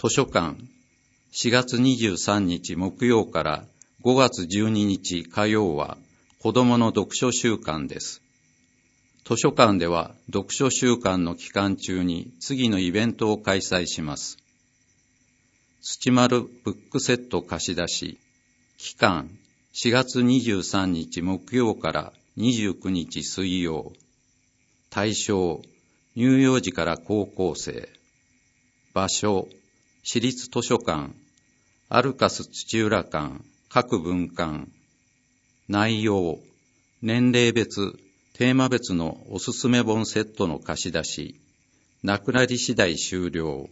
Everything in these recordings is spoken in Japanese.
図書館、4月23日木曜から5月12日火曜は子どもの読書週間です。図書館では読書週間の期間中に次のイベントを開催します。土丸ブックセット貸し出し、期間4月23日木曜から29日水曜。対象、乳幼児から高校生。場所、市立図書館、アルカス土浦館、各分館。内容、年齢別、テーマ別のおすすめ本セットの貸し出し、なくなり次第終了。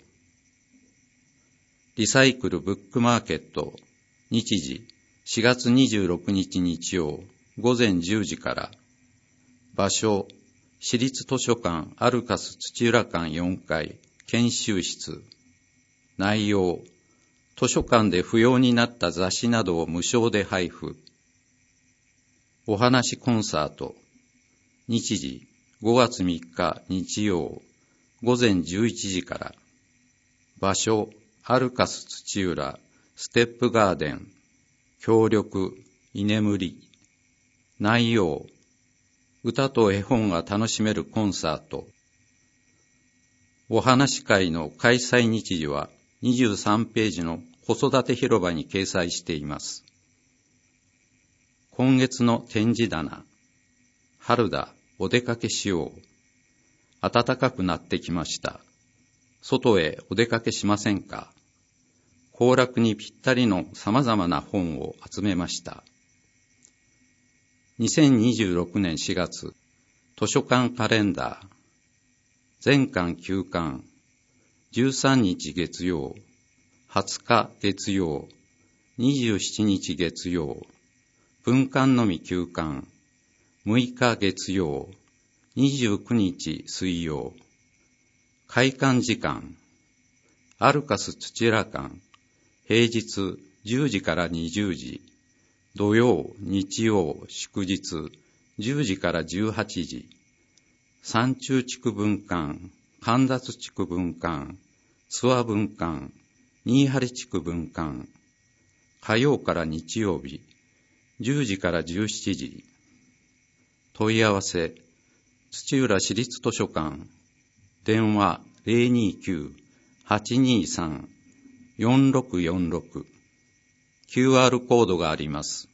リサイクルブックマーケット、日時、4月26日日曜、午前10時から。場所、市立図書館アルカス土浦館4階、研修室。内容、図書館で不要になった雑誌などを無償で配布。お話コンサート。日時、5月3日日曜、午前11時から。場所、アルカス土浦、ステップガーデン。協力、居眠り。内容、歌と絵本が楽しめるコンサート。お話会の開催日時は23ページの子育て広場に掲載しています。今月の展示棚。春だ、お出かけしよう。暖かくなってきました。外へお出かけしませんか？行楽にぴったりの様々な本を集めました。2026年4月、図書館カレンダー。全館休館。13日月曜、20日月曜、27日月曜。分館のみ休館。6日月曜、29日水曜。開館時間。アルカス土浦館。平日10時から20時。土曜、日曜、祝日、10時から18時。山中地区分館、神立地区分館、諏訪分館、新張地区分館。火曜から日曜日、10時から17時。問い合わせ、土浦市立図書館。電話029-823-4646。QR コードがあります。